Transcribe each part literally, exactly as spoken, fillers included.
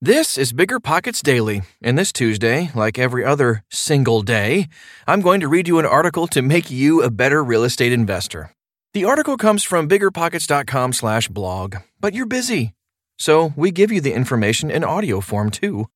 This is Bigger Pockets Daily, and this Tuesday, like every other single day, I'm going to read you an article to make you a better real estate investor. The article comes from biggerpockets.com slash blog, but you're busy, so we give you the information in audio form too.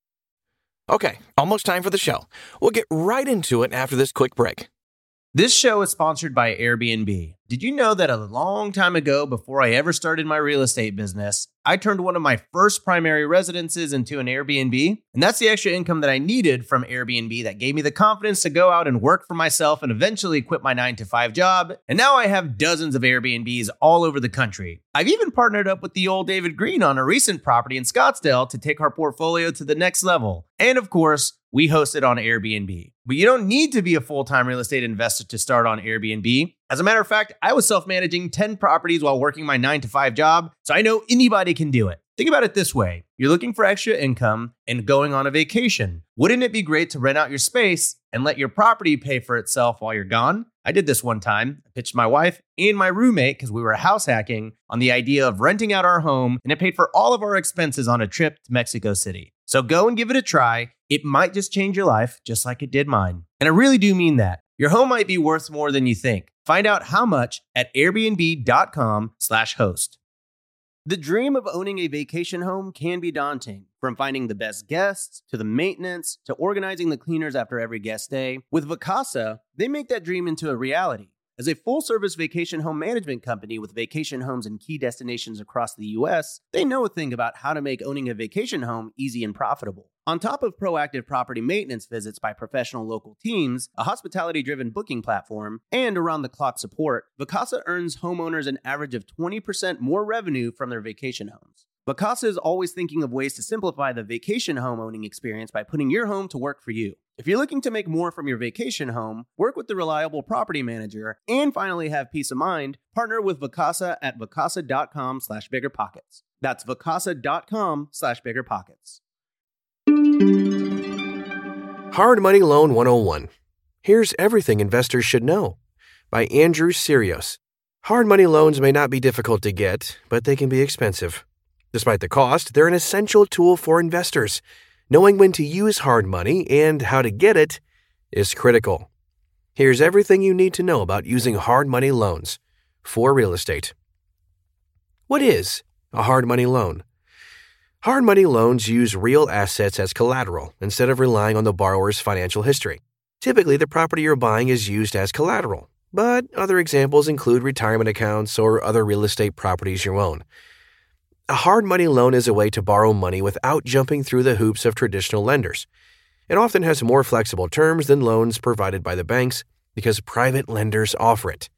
Okay, almost time for the show. We'll get right into it after this quick break. This show is sponsored by Airbnb. Did you know that a long time ago, before I ever started my real estate business, I turned one of my first primary residences into an Airbnb? And that's the extra income that I needed from Airbnb that gave me the confidence to go out and work for myself and eventually quit my nine to five job. And now I have dozens of Airbnbs all over the country. I've even partnered up with the old David Green on a recent property in Scottsdale to take our portfolio to the next level. And of course, we host it on Airbnb. But you don't need to be a full-time real estate investor to start on Airbnb. As a matter of fact, I was self-managing ten properties while working my nine to five job, so I know anybody can do it. Think about it this way. You're looking for extra income and going on a vacation. Wouldn't it be great to rent out your space and let your property pay for itself while you're gone? I did this one time. I pitched my wife and my roommate, because we were house hacking, on the idea of renting out our home, and it paid for all of our expenses on a trip to Mexico City. So go and give it a try. It might just change your life, just like it did mine. And I really do mean that. Your home might be worth more than you think. Find out how much at airbnb.com slash host. The dream of owning a vacation home can be daunting. From finding the best guests, to the maintenance, to organizing the cleaners after every guest stay. With Vacasa, they make that dream into a reality. As a full-service vacation home management company with vacation homes in key destinations across the U S, they know a thing about how to make owning a vacation home easy and profitable. On top of proactive property maintenance visits by professional local teams, a hospitality-driven booking platform, and around-the-clock support, Vacasa earns homeowners an average of twenty percent more revenue from their vacation homes. Vacasa is always thinking of ways to simplify the vacation home owning experience by putting your home to work for you. If you're looking to make more from your vacation home, work with the reliable property manager, and finally have peace of mind, partner with Vacasa at vacasa.com slash biggerpockets. That's vacasa.com slash biggerpockets. Hard Money Loan one oh one. Here's everything investors should know. By Andrew Sirios. Hard money loans may not be difficult to get, but they can be expensive. Despite the cost, they're an essential tool for investors. Knowing when to use hard money and how to get it is critical. Here's everything you need to know about using hard money loans for real estate. What is a hard money loan? Hard money loans use real assets as collateral instead of relying on the borrower's financial history. Typically, the property you're buying is used as collateral, but other examples include retirement accounts or other real estate properties you own. A hard money loan is a way to borrow money without jumping through the hoops of traditional lenders. It often has more flexible terms than loans provided by the banks because private lenders offer it.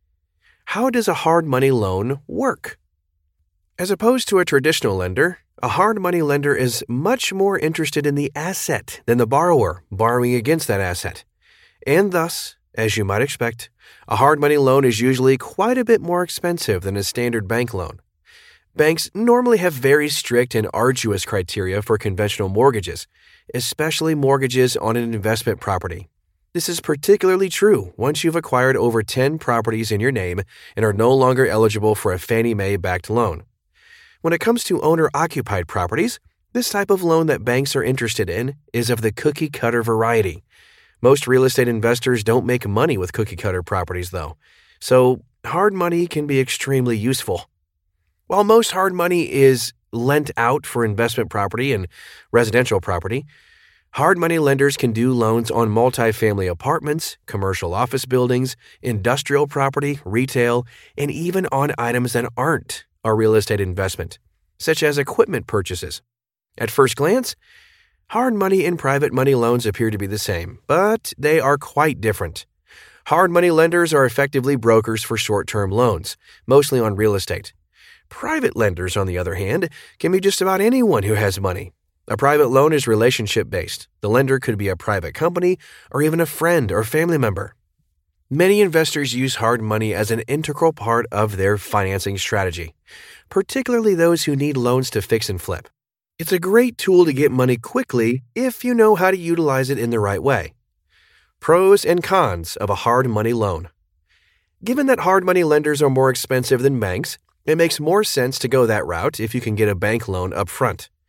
How does a hard money loan work? As opposed to a traditional lender, a hard money lender is much more interested in the asset than the borrower borrowing against that asset. And thus, as you might expect, a hard money loan is usually quite a bit more expensive than a standard bank loan. Banks normally have very strict and arduous criteria for conventional mortgages, especially mortgages on an investment property. This is particularly true once you've acquired over ten properties in your name and are no longer eligible for a Fannie Mae-backed loan. When it comes to owner-occupied properties, this type of loan that banks are interested in is of the cookie-cutter variety. Most real estate investors don't make money with cookie-cutter properties, though, so hard money can be extremely useful. While most hard money is lent out for investment property and residential property, hard money lenders can do loans on multifamily apartments, commercial office buildings, industrial property, retail, and even on items that aren't a real estate investment, such as equipment purchases. At first glance, hard money and private money loans appear to be the same, but they are quite different. Hard money lenders are effectively brokers for short-term loans, mostly on real estate. Private lenders, on the other hand, can be just about anyone who has money. A private loan is relationship-based. The lender could be a private company or even a friend or family member. Many investors use hard money as an integral part of their financing strategy, particularly those who need loans to fix and flip. It's a great tool to get money quickly if you know how to utilize it in the right way. Pros and cons of a hard money loan. Given that hard money lenders are more expensive than banks, it makes more sense to go that route if you can get a bank loan up front.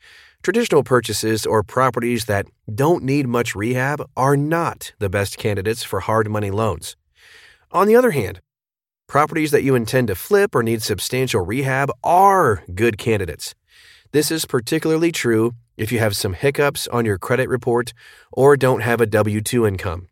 Traditional purchases or properties that don't need much rehab are not the best candidates for hard money loans. On the other hand, properties that you intend to flip or need substantial rehab are good candidates. This is particularly true if you have some hiccups on your credit report or don't have a W two income.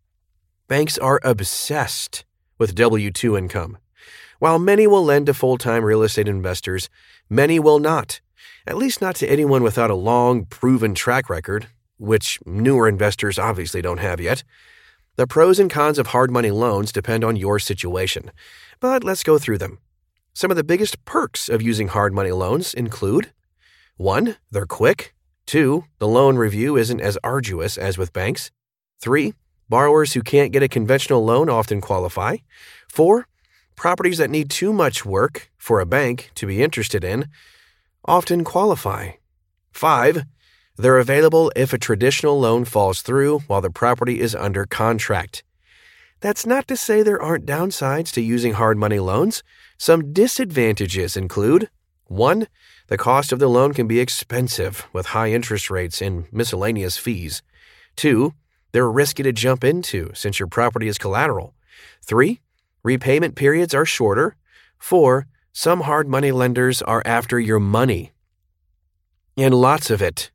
Banks are obsessed with W two income. While many will lend to full-time real estate investors, many will not, at least not to anyone without a long, proven track record, which newer investors obviously don't have yet. The pros and cons of hard money loans depend on your situation, but let's go through them. Some of the biggest perks of using hard money loans include: one, they're quick. Two, the loan review isn't as arduous as with banks. Three, borrowers who can't get a conventional loan often qualify. Four, properties that need too much work for a bank to be interested in often qualify. Five, they're available if a traditional loan falls through while the property is under contract. That's not to say there aren't downsides to using hard money loans. Some disadvantages include: one, the cost of the loan can be expensive with high interest rates and miscellaneous fees. Two, they're risky to jump into since your property is collateral. Three, repayment periods are shorter. Four, some hard money lenders are after your money. And lots of it.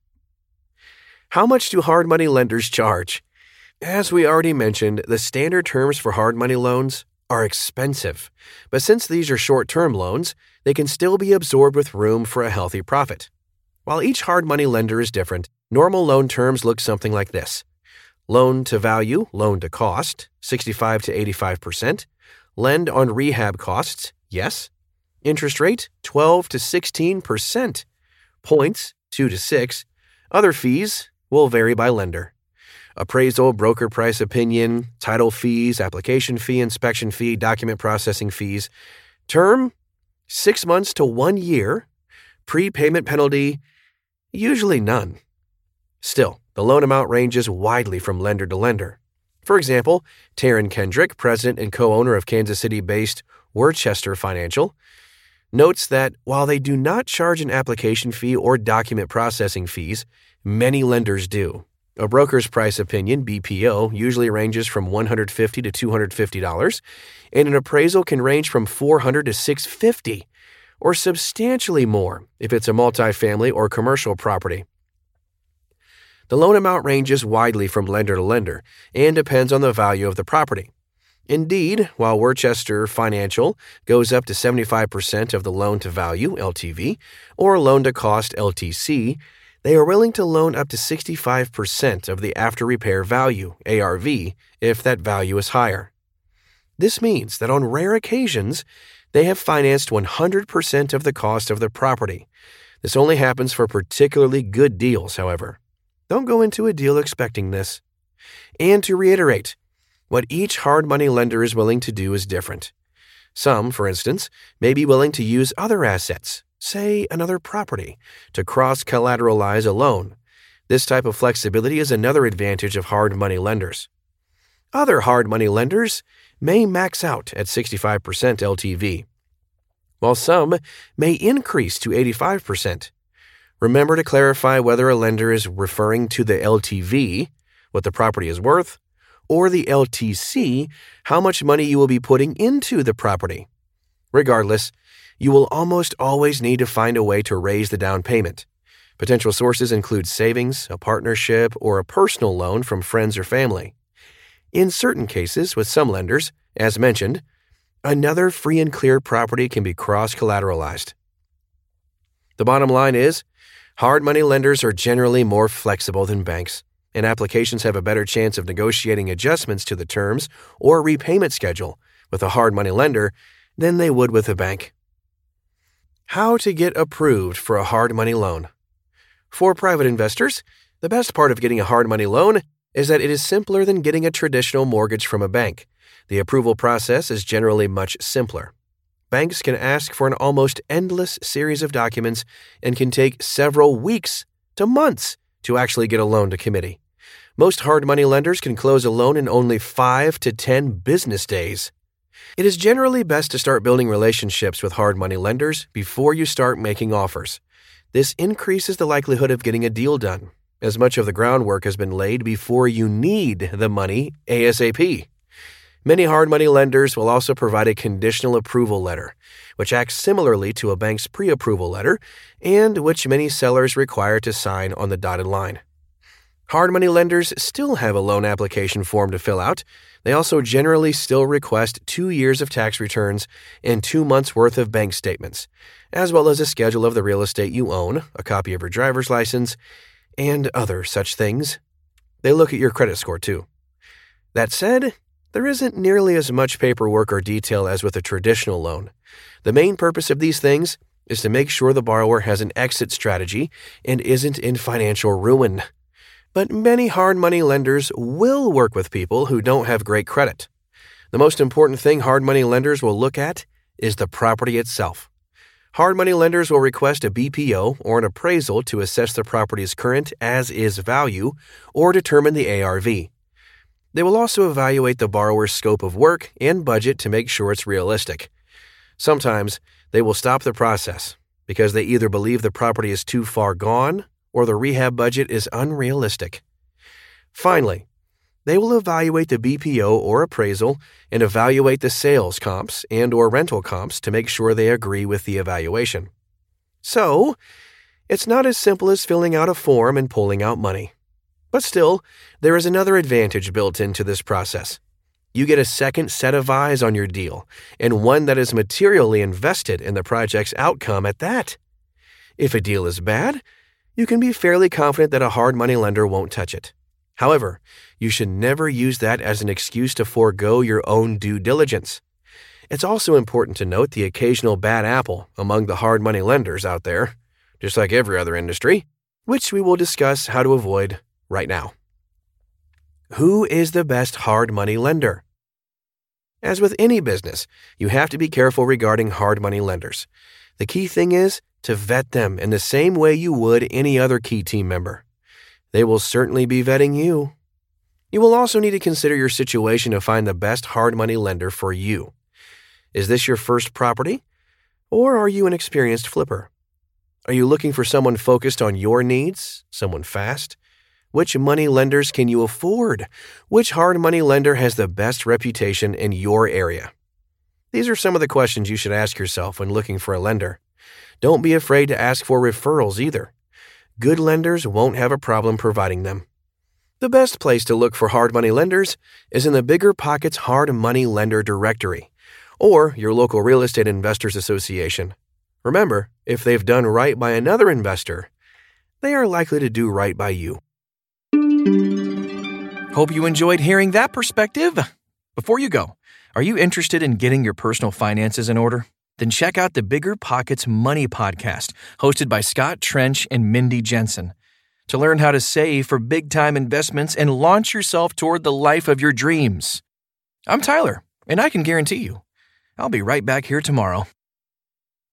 How much do hard money lenders charge? As we already mentioned, the standard terms for hard money loans are expensive, but since these are short-term loans, they can still be absorbed with room for a healthy profit. While each hard money lender is different, normal loan terms look something like this: loan to value, loan to cost, sixty-five to eighty-five percent, lend on rehab costs, yes, interest rate, twelve to sixteen percent, points, two to six, other fees will vary by lender. Appraisal, broker price opinion, title fees, application fee, inspection fee, document processing fees. Term, six months to one year. Prepayment penalty, usually none. Still, the loan amount ranges widely from lender to lender. For example, Taryn Kendrick, president and co-owner of Kansas City-based Worcester Financial, notes that while they do not charge an application fee or document processing fees, many lenders do. A broker's price opinion, B P O, usually ranges from one hundred fifty dollars to two hundred fifty dollars, and an appraisal can range from four hundred dollars to six hundred fifty dollars, or substantially more if it's a multifamily or commercial property. The loan amount ranges widely from lender to lender and depends on the value of the property. Indeed, while Worcester Financial goes up to seventy-five percent of the loan-to-value, L T V, or loan-to-cost, L T C, they are willing to loan up to sixty-five percent of the after-repair value, A R V, if that value is higher. This means that on rare occasions, they have financed one hundred percent of the cost of the property. This only happens for particularly good deals, however. Don't go into a deal expecting this. And to reiterate, what each hard money lender is willing to do is different. Some, for instance, may be willing to use other assets, say another property, to cross-collateralize a loan. This type of flexibility is another advantage of hard money lenders. Other hard money lenders may max out at sixty-five percent L T V, while some may increase to eighty-five percent. Remember to clarify whether a lender is referring to the L T V, what the property is worth, or the L T C, how much money you will be putting into the property. Regardless, you will almost always need to find a way to raise the down payment. Potential sources include savings, a partnership, or a personal loan from friends or family. In certain cases, with some lenders, as mentioned, another free and clear property can be cross-collateralized. The bottom line is, hard money lenders are generally more flexible than banks, and applications have a better chance of negotiating adjustments to the terms or repayment schedule with a hard money lender than they would with a bank. How to get approved for a hard money loan. For private investors, the best part of getting a hard money loan is that it is simpler than getting a traditional mortgage from a bank. The approval process is generally much simpler. Banks can ask for an almost endless series of documents and can take several weeks to months to actually get a loan to committee. Most hard money lenders can close a loan in only five to ten business days. It is generally best to start building relationships with hard money lenders before you start making offers. This increases the likelihood of getting a deal done, as much of the groundwork has been laid before you need the money ASAP. Many hard money lenders will also provide a conditional approval letter, which acts similarly to a bank's pre-approval letter and which many sellers require to sign on the dotted line. Hard money lenders still have a loan application form to fill out. They also generally still request two years of tax returns and two months' worth of bank statements, as well as a schedule of the real estate you own, a copy of your driver's license, and other such things. They look at your credit score too. That said, there isn't nearly as much paperwork or detail as with a traditional loan. The main purpose of these things is to make sure the borrower has an exit strategy and isn't in financial ruin. But many hard money lenders will work with people who don't have great credit. The most important thing hard money lenders will look at is the property itself. Hard money lenders will request a B P O or an appraisal to assess the property's current as-is value or determine the A R V. They will also evaluate the borrower's scope of work and budget to make sure it's realistic. Sometimes they will stop the process because they either believe the property is too far gone or the rehab budget is unrealistic. Finally, they will evaluate the B P O or appraisal and evaluate the sales comps and or rental comps to make sure they agree with the evaluation. So, it's not as simple as filling out a form and pulling out money. But still, there is another advantage built into this process. You get a second set of eyes on your deal, and one that is materially invested in the project's outcome at that. If a deal is bad, you can be fairly confident that a hard money lender won't touch it. However, you should never use that as an excuse to forego your own due diligence. It's also important to note the occasional bad apple among the hard money lenders out there, just like every other industry, which we will discuss how to avoid right now. Who is the best hard money lender? As with any business, you have to be careful regarding hard money lenders. The key thing is to vet them in the same way you would any other key team member. They will certainly be vetting you. You will also need to consider your situation to find the best hard money lender for you. Is this your first property? Or are you an experienced flipper? Are you looking for someone focused on your needs, someone fast? Which money lenders can you afford? Which hard money lender has the best reputation in your area? These are some of the questions you should ask yourself when looking for a lender. Don't be afraid to ask for referrals either. Good lenders won't have a problem providing them. The best place to look for hard money lenders is in the BiggerPockets Hard Money Lender Directory or your local real estate investors association. Remember, if they've done right by another investor, they are likely to do right by you. Hope you enjoyed hearing that perspective. Before you go, are you interested in getting your personal finances in order? Then check out the BiggerPockets Money Podcast, hosted by Scott Trench and Mindy Jensen. To learn how to save for big-time investments and launch yourself toward the life of your dreams. I'm Tyler, and I can guarantee you, I'll be right back here tomorrow.